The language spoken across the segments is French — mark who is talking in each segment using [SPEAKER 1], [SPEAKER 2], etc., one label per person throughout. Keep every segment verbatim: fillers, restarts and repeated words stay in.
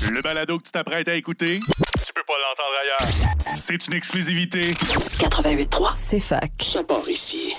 [SPEAKER 1] Le balado que tu t'apprêtes à écouter, tu peux pas l'entendre ailleurs. C'est une exclusivité.
[SPEAKER 2] quatre-vingt-huit trois,
[SPEAKER 3] c'est fac.
[SPEAKER 2] Ça part ici.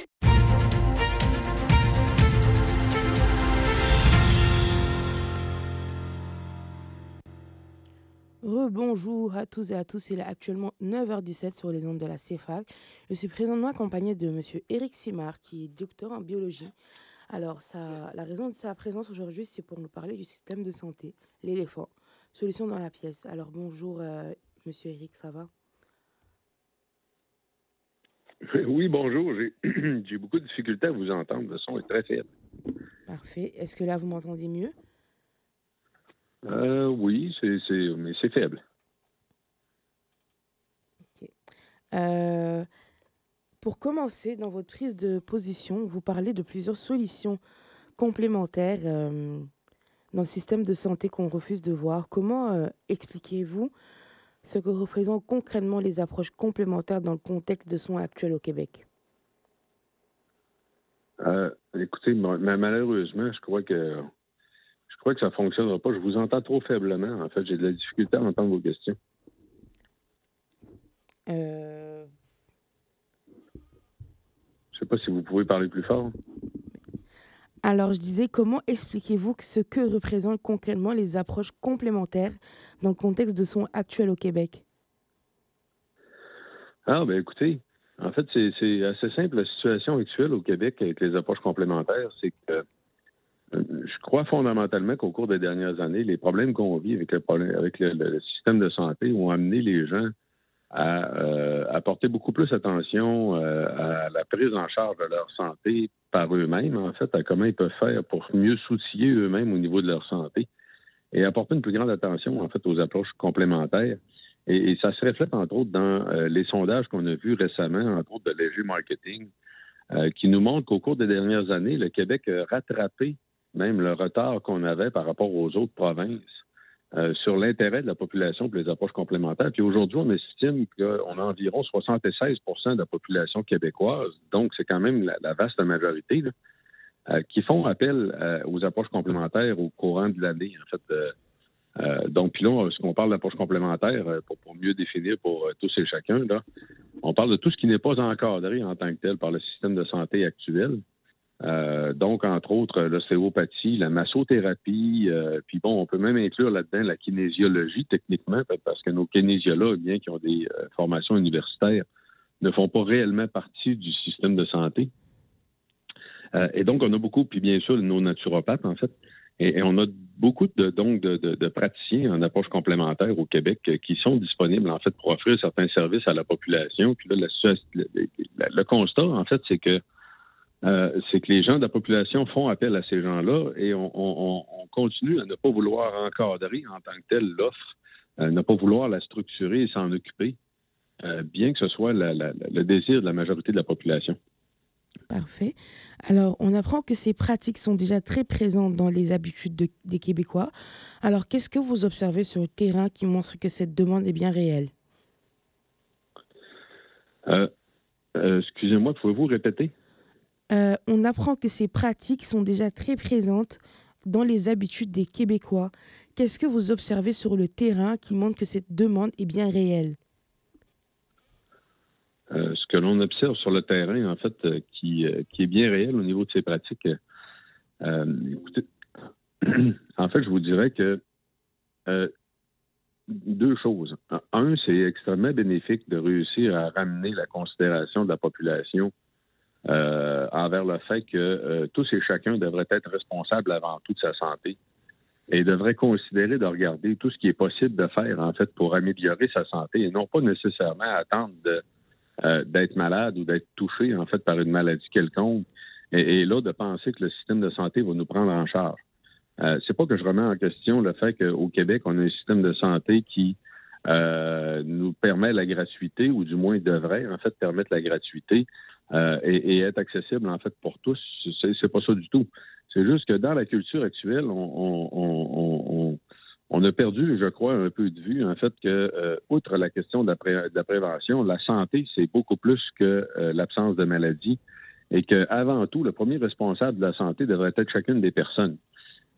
[SPEAKER 4] Rebonjour à tous et à tous, il est actuellement neuf heures dix-sept sur les ondes de la C F A C. Je suis présentement accompagné de M. Éric Simard, qui est docteur en biologie. Alors, ça, la raison de sa présence aujourd'hui, c'est pour nous parler du système de santé, l'éléphant, solution dans la pièce. Alors, bonjour, euh, M. Éric, ça va?
[SPEAKER 5] Oui, bonjour. J'ai, j'ai beaucoup de difficultés à vous entendre. Le son est très faible.
[SPEAKER 4] Parfait. Est-ce que là, vous m'entendez mieux?
[SPEAKER 5] Euh, oui, c'est, c'est, mais c'est faible.
[SPEAKER 4] OK. Euh, pour commencer, dans votre prise de position, vous parlez de plusieurs solutions complémentaires euh, dans le système de santé qu'on refuse de voir. Comment euh, expliquez-vous ce que représentent concrètement les approches complémentaires dans le contexte de soins actuels au Québec?
[SPEAKER 5] Euh, écoutez, malheureusement, je crois que je crois que ça ne fonctionnera pas. Je vous entends trop faiblement. En fait, j'ai de la difficulté à entendre vos questions.
[SPEAKER 4] Euh...
[SPEAKER 5] Je ne sais pas si vous pouvez parler plus fort.
[SPEAKER 4] Alors, je disais, comment expliquez-vous ce que représentent concrètement les approches complémentaires dans le contexte de soins actuels au Québec?
[SPEAKER 5] Ah, ben écoutez, en fait, c'est, c'est assez simple. La situation actuelle au Québec avec les approches complémentaires, c'est que euh, je crois fondamentalement qu'au cours des dernières années, les problèmes qu'on vit avec le, problème, avec le, le système de santé ont amené les gens à, euh, à porter beaucoup plus attention euh, à la prise en charge de leur santé par eux-mêmes, en fait, à comment ils peuvent faire pour mieux s'outiller eux-mêmes au niveau de leur santé et apporter une plus grande attention, en fait, aux approches complémentaires. Et, et ça se reflète, entre autres, dans euh, les sondages qu'on a vus récemment, entre autres de Léger Marketing, euh, qui nous montrent qu'au cours des dernières années, le Québec a rattrapé même le retard qu'on avait par rapport aux autres provinces euh, sur l'intérêt de la population pour les approches complémentaires. Puis aujourd'hui, on estime qu'on a environ soixante-seize pour cent de la population québécoise, donc c'est quand même la, la vaste majorité, là, euh, qui font appel euh, aux approches complémentaires au courant de l'année, en fait. Euh, euh, donc, puis là, ce qu'on parle d'approche complémentaire, euh, pour, pour mieux définir pour euh, tous et chacun, là, on parle de tout ce qui n'est pas encadré en tant que tel par le système de santé actuel. Euh, donc, entre autres, l'ostéopathie, la massothérapie, euh, puis bon, on peut même inclure là-dedans la kinésiologie, techniquement, parce que nos kinésiologues, bien qui ont des euh, formations universitaires, ne font pas réellement partie du système de santé. Euh, et donc, on a beaucoup, puis bien sûr, nos naturopathes, en fait, et, et on a beaucoup de, donc, de, de, de praticiens en approche complémentaire au Québec euh, qui sont disponibles, en fait, pour offrir certains services à la population. Puis là, la, le, le, le constat, en fait, c'est que Euh, c'est que les gens de la population font appel à ces gens-là et on, on, on continue à ne pas vouloir encadrer en tant que tel l'offre, à ne pas vouloir la structurer et s'en occuper, euh, bien que ce soit la, la, le désir de la majorité de la population.
[SPEAKER 4] Parfait. Alors, on apprend que ces pratiques sont déjà très présentes dans les habitudes de, des Québécois. Alors, qu'est-ce que vous observez sur le terrain qui montre que cette demande est bien réelle?
[SPEAKER 5] Euh, euh, excusez-moi, pouvez-vous répéter?
[SPEAKER 4] Euh, on apprend que ces pratiques sont déjà très présentes dans les habitudes des Québécois. Qu'est-ce que vous observez sur le terrain qui montre que cette demande est bien réelle?
[SPEAKER 5] Euh, ce que l'on observe sur le terrain, en fait, euh, qui, euh, qui est bien réel au niveau de ces pratiques, euh, écoutez, en fait, je vous dirais que euh, deux choses. Un, c'est extrêmement bénéfique de réussir à ramener la considération de la population Euh, envers le fait que euh, tous et chacun devraient être responsables avant tout de sa santé et devraient considérer de regarder tout ce qui est possible de faire, en fait, pour améliorer sa santé et non pas nécessairement attendre de, euh, d'être malade ou d'être touché, en fait, par une maladie quelconque et, et là, de penser que le système de santé va nous prendre en charge. Euh, c'est pas que je remets en question le fait qu'au Québec, on a un système de santé qui euh, nous permet la gratuité, ou du moins devrait, en fait, permettre la gratuité. Euh, et, et être accessible, en fait, pour tous, c'est, c'est pas ça du tout. C'est juste que dans la culture actuelle, on, on, on, on, on a perdu, je crois, un peu de vue, en fait, que, euh, outre la question de la, pré- de la prévention, la santé, c'est beaucoup plus que euh, l'absence de maladie et qu'avant tout, le premier responsable de la santé devrait être chacune des personnes.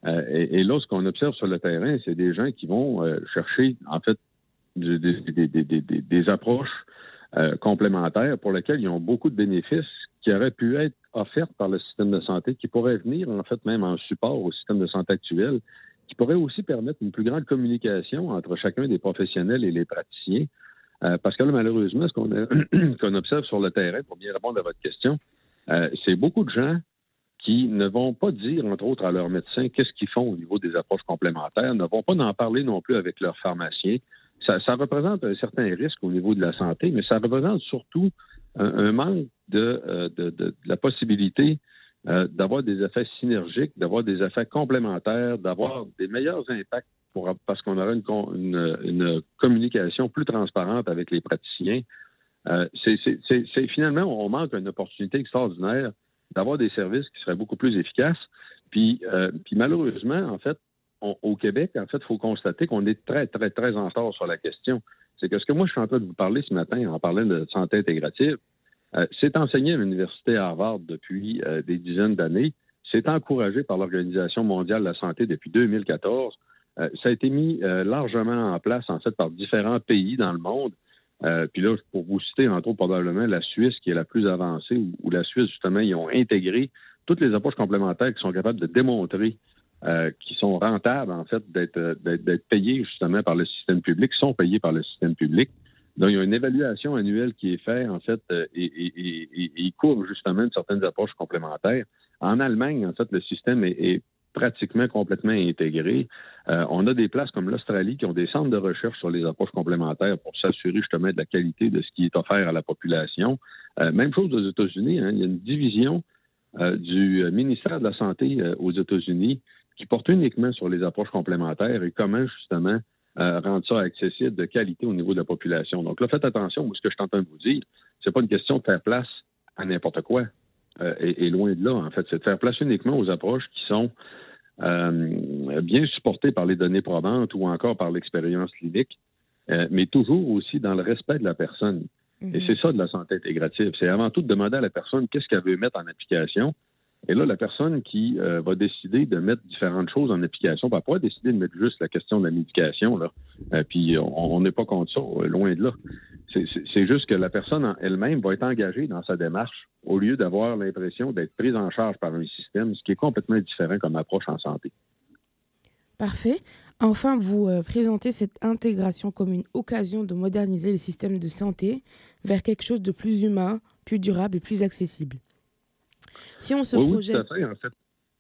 [SPEAKER 5] Euh, et, et là, ce qu'on observe sur le terrain, c'est des gens qui vont euh, chercher, en fait, des, des, des, des, des, des approches euh, complémentaires pour lesquelles ils ont beaucoup de bénéfices qui auraient pu être offertes par le système de santé, qui pourraient venir, en fait, même en support au système de santé actuel, qui pourraient aussi permettre une plus grande communication entre chacun des professionnels et les praticiens. Euh, parce que là, malheureusement, ce qu'on, a, qu'on observe sur le terrain, pour bien répondre à votre question, euh, c'est beaucoup de gens qui ne vont pas dire, entre autres, à leurs médecins qu'est-ce qu'ils font au niveau des approches complémentaires, ne vont pas en parler non plus avec leurs pharmaciens. Ça, ça représente un certain risque au niveau de la santé, mais ça représente surtout un, un manque de, euh, de, de, de la possibilité euh, d'avoir des effets synergiques, d'avoir des effets complémentaires, d'avoir des meilleurs impacts pour, parce qu'on aura une, une, une communication plus transparente avec les praticiens. Euh, c'est, c'est, c'est, c'est finalement, on manque une opportunité extraordinaire d'avoir des services qui seraient beaucoup plus efficaces. Puis, euh, puis malheureusement, en fait, on, au Québec, en fait, il faut constater qu'on est très, très, très en retard sur la question. C'est que ce que moi, je suis en train de vous parler ce matin en parlant de santé intégrative, euh, c'est enseigné à l'Université Harvard depuis euh, des dizaines d'années. C'est encouragé par l'Organisation mondiale de la santé depuis deux mille quatorze. Euh, ça a été mis euh, largement en place, en fait, par différents pays dans le monde. Euh, puis là, pour vous citer, entre autres, probablement la Suisse, qui est la plus avancée, où, où la Suisse, justement, ils ont intégré toutes les approches complémentaires qui sont capables de démontrer euh, qui sont rentables, en fait, d'être, d'être, d'être payés, justement, par le système public, qui sont payés par le système public. Donc, il y a une évaluation annuelle qui est faite, en fait, euh, et, et, et, et il couvre, justement, de certaines approches complémentaires. En Allemagne, en fait, le système est, est pratiquement complètement intégré. Euh, on a des places comme l'Australie qui ont des centres de recherche sur les approches complémentaires pour s'assurer justement de la qualité de ce qui est offert à la population. Euh, même chose aux États-Unis, hein, il y a une division euh, du ministère de la Santé euh, aux États-Unis qui porte uniquement sur les approches complémentaires et comment justement euh, rendre ça accessible de qualité au niveau de la population. Donc là, faites attention, ce que je suis en train de vous dire, c'est pas une question de faire place à n'importe quoi. Euh, et, et loin de là, en fait, c'est de faire place uniquement aux approches qui sont Euh, bien supporté par les données probantes ou encore par l'expérience clinique, euh, mais toujours aussi dans le respect de la personne. Mm-hmm. Et c'est ça de la santé intégrative. C'est avant tout de demander à la personne qu'est-ce qu'elle veut mettre en application. Et là, la personne qui euh, va décider de mettre différentes choses en application, va pas décider de mettre juste la question de la médication, là. Euh, puis on n'est pas contre ça, loin de là. C'est, c'est, c'est juste que la personne en elle-même va être engagée dans sa démarche au lieu d'avoir l'impression d'être prise en charge par un système, ce qui est complètement différent comme approche en santé.
[SPEAKER 4] Parfait. Enfin, vous euh, présentez cette intégration comme une occasion de moderniser le système de santé vers quelque chose de plus humain, plus durable et plus accessible. Si on se
[SPEAKER 5] oui,
[SPEAKER 4] projette...
[SPEAKER 5] Oui, tout à fait, en fait.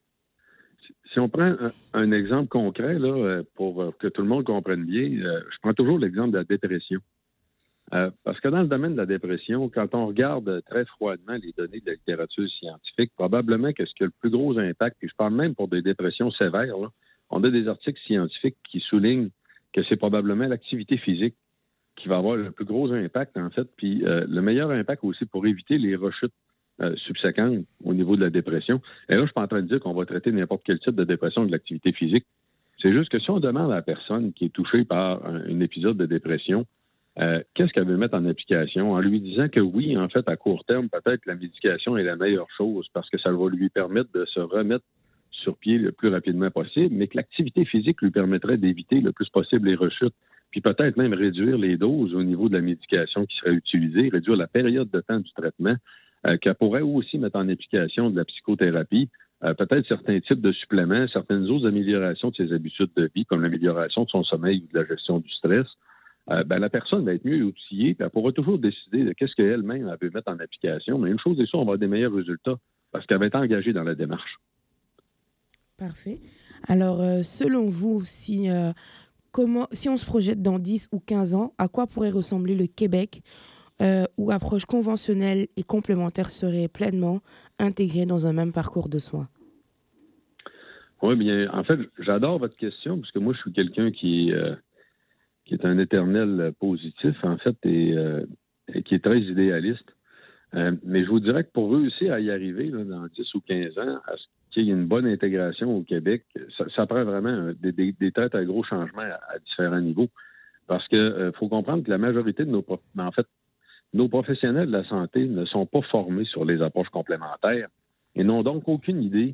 [SPEAKER 5] Si on prend un, un exemple concret, là, pour que tout le monde comprenne bien, euh, je prends toujours l'exemple de la dépression. Euh, parce que dans le domaine de la dépression, quand on regarde très froidement les données de la littérature scientifique, probablement que ce qui a le plus gros impact, puis je parle même pour des dépressions sévères, là, on a des articles scientifiques qui soulignent que c'est probablement l'activité physique qui va avoir le plus gros impact, en fait, puis euh, le meilleur impact aussi pour éviter les rechutes euh, subséquentes au niveau de la dépression. Et là, je suis pas en train de dire qu'on va traiter n'importe quel type de dépression de l'activité physique. C'est juste que si on demande à la personne qui est touchée par un, un épisode de dépression, Euh, qu'est-ce qu'elle veut mettre en application en lui disant que oui, en fait, à court terme, peut-être que la médication est la meilleure chose parce que ça va lui permettre de se remettre sur pied le plus rapidement possible, mais que l'activité physique lui permettrait d'éviter le plus possible les rechutes, puis peut-être même réduire les doses au niveau de la médication qui serait utilisée, réduire la période de temps du traitement, euh, qu'elle pourrait aussi mettre en application de la psychothérapie, euh, peut-être certains types de suppléments, certaines autres améliorations de ses habitudes de vie, comme l'amélioration de son sommeil ou de la gestion du stress. Euh, ben, la personne va être mieux outillée, puis elle pourra toujours décider de qu'est-ce qu'elle-même elle veut mettre en application. Mais une chose est sûre, on va avoir des meilleurs résultats parce qu'elle va être engagée dans la démarche.
[SPEAKER 4] Parfait. Alors, euh, selon vous, si, euh, comment, si on se projette dans dix ou quinze ans, à quoi pourrait ressembler le Québec euh, où approche conventionnelle et complémentaire serait pleinement intégrée dans un même parcours de soins?
[SPEAKER 5] Oui, bien, en fait, j'adore votre question parce que moi, je suis quelqu'un qui... Euh, qui est un éternel positif, en fait, et, euh, et qui est très idéaliste. Euh, mais je vous dirais que pour réussir à y arriver là, dans dix ou quinze ans, à ce qu'il y ait une bonne intégration au Québec, ça, ça prend vraiment un, des, des, des très, très gros changements à, à différents niveaux. Parce que euh, faut comprendre que la majorité de nos... En fait, nos professionnels de la santé ne sont pas formés sur les approches complémentaires et n'ont donc aucune idée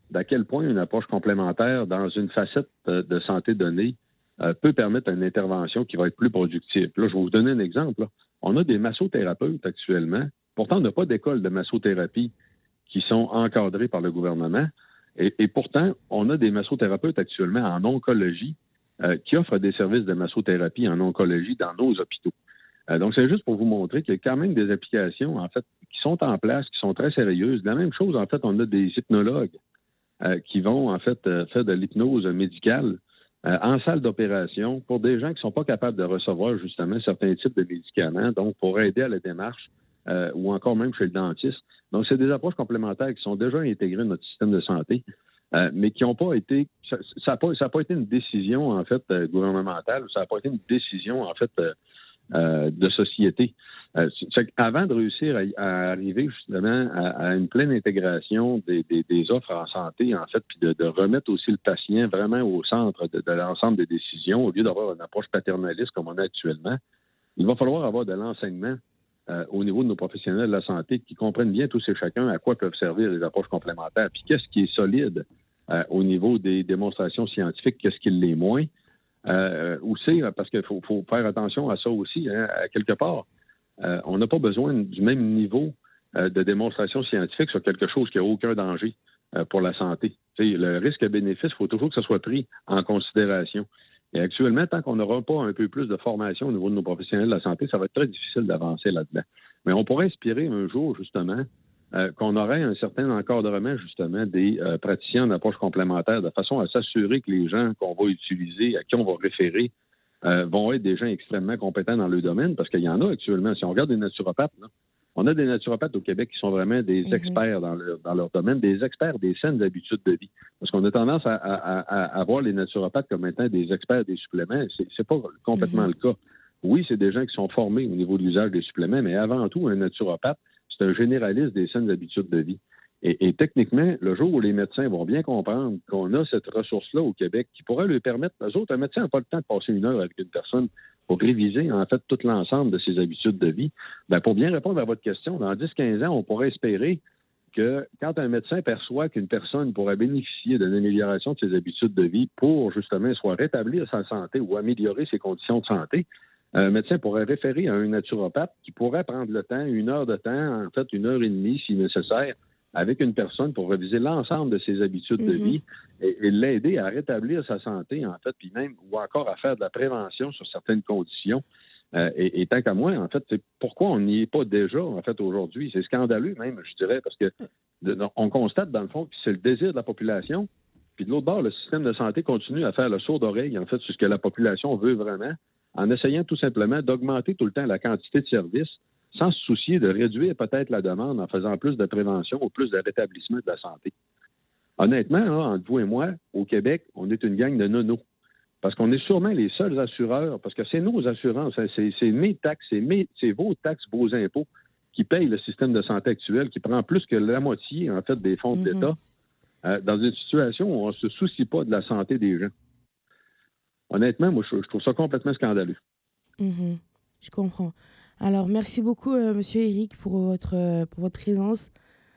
[SPEAKER 5] d'à quel point une approche complémentaire dans une facette de, de santé donnée euh, peut permettre une intervention qui va être plus productive. Là, je vais vous donner un exemple. Là. On a des massothérapeutes actuellement. Pourtant, on n'a pas d'école de massothérapie qui sont encadrées par le gouvernement. Et, et pourtant, on a des massothérapeutes actuellement en oncologie euh, qui offrent des services de massothérapie en oncologie dans nos hôpitaux. Euh, donc, c'est juste pour vous montrer qu'il y a quand même des applications, en fait, qui sont en place, qui sont très sérieuses. La même chose, en fait, on a des hypnologues euh, qui vont, en fait, euh, faire de l'hypnose médicale euh, en salle d'opération pour des gens qui ne sont pas capables de recevoir, justement, certains types de médicaments, donc pour aider à la démarche euh, ou encore même chez le dentiste. Donc, c'est des approches complémentaires qui sont déjà intégrées dans notre système de santé, euh, mais qui n'ont pas été... Ça n'a pas, ça a pas été une décision, en fait, euh, gouvernementale, ça n'a pas été une décision, en fait... Euh, Euh, de société. Euh, c'est, avant de réussir à, à arriver justement à, à une pleine intégration des, des, des offres en santé, en fait, puis de, de remettre aussi le patient vraiment au centre de, de l'ensemble des décisions, au lieu d'avoir une approche paternaliste comme on a actuellement, il va falloir avoir de l'enseignement euh, au niveau de nos professionnels de la santé qui comprennent bien tous et chacun à quoi peuvent servir les approches complémentaires, puis qu'est-ce qui est solide euh, au niveau des démonstrations scientifiques, qu'est-ce qui l'est moins. Euh, aussi, parce qu'il faut, faut faire attention à ça aussi, hein, à quelque part. Euh, on n'a pas besoin du même niveau euh, de démonstration scientifique sur quelque chose qui n'a aucun danger euh, pour la santé. T'sais, le risque-bénéfice, il faut toujours que ça soit pris en considération. Et actuellement, tant qu'on n'aura pas un peu plus de formation au niveau de nos professionnels de la santé, ça va être très difficile d'avancer là-dedans. Mais on pourrait inspirer un jour, justement, euh, qu'on aurait un certain encadrement, justement, des euh, praticiens en approche complémentaire, de façon à s'assurer que les gens qu'on va utiliser, à qui on va référer, euh, vont être des gens extrêmement compétents dans le domaine, parce qu'il y en a actuellement. Si on regarde des naturopathes, là, on a des naturopathes au Québec qui sont vraiment des mm-hmm. experts dans leur, dans leur domaine, des experts des saines habitudes de vie. Parce qu'on a tendance à, à, à, à voir les naturopathes comme étant des experts des suppléments. C'est, c'est pas complètement mm-hmm. le cas. Oui, c'est des gens qui sont formés au niveau de l'usage des suppléments, mais avant tout, un naturopathe, c'est un généraliste des saines habitudes de vie. Et, et techniquement, le jour où les médecins vont bien comprendre qu'on a cette ressource-là au Québec qui pourrait lui permettre, eux autres, un médecin n'a pas le temps de passer une heure avec une personne pour réviser, en fait, tout l'ensemble de ses habitudes de vie. Bien, pour bien répondre à votre question, dans dix à quinze ans, on pourrait espérer que quand un médecin perçoit qu'une personne pourrait bénéficier d'une amélioration de ses habitudes de vie pour, justement, soit rétablir sa santé ou améliorer ses conditions de santé, un médecin pourrait référer à un naturopathe qui pourrait prendre le temps, une heure de temps, en fait, une heure et demie, si nécessaire, avec une personne pour réviser l'ensemble de ses habitudes mm-hmm. de vie et, et l'aider à rétablir sa santé, en fait, puis même, ou encore à faire de la prévention sur certaines conditions. Euh, et, et tant qu'à moi, en fait, c'est pourquoi on n'y est pas déjà, en fait, aujourd'hui. C'est scandaleux, même, je dirais, parce que de, on constate, dans le fond, que c'est le désir de la population, puis de l'autre bord, le système de santé continue à faire le sourd d'oreille, en fait, sur ce que la population veut vraiment, en essayant tout simplement d'augmenter tout le temps la quantité de services sans se soucier de réduire peut-être la demande en faisant plus de prévention ou plus de rétablissement de la santé. Honnêtement, hein, entre vous et moi, au Québec, on est une gang de nonos. Parce qu'on est sûrement les seuls assureurs, parce que c'est nos assurances, hein, c'est, c'est mes taxes, c'est, mes, c'est vos taxes, vos impôts qui payent le système de santé actuel, qui prend plus que la moitié, en fait, des fonds mm-hmm. de l'État, euh, dans une situation où on ne se soucie pas de la santé des gens. Honnêtement, moi, je, je trouve ça complètement scandaleux.
[SPEAKER 4] Mmh, je comprends. Alors, merci beaucoup, euh, Monsieur Éric, pour votre, euh, pour votre présence.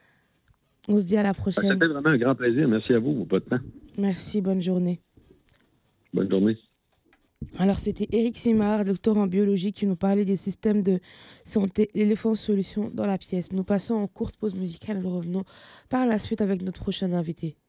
[SPEAKER 4] On se dit à la prochaine.
[SPEAKER 5] C'était vraiment un grand plaisir. Merci à vous pour votre temps.
[SPEAKER 4] Merci, bonne journée.
[SPEAKER 5] Bonne journée.
[SPEAKER 4] Alors, c'était Éric Simard, docteur en biologie, qui nous parlait des systèmes de santé Éléphant Solutions dans la pièce. Nous passons en courte pause musicale et nous revenons par la suite avec notre prochain invité.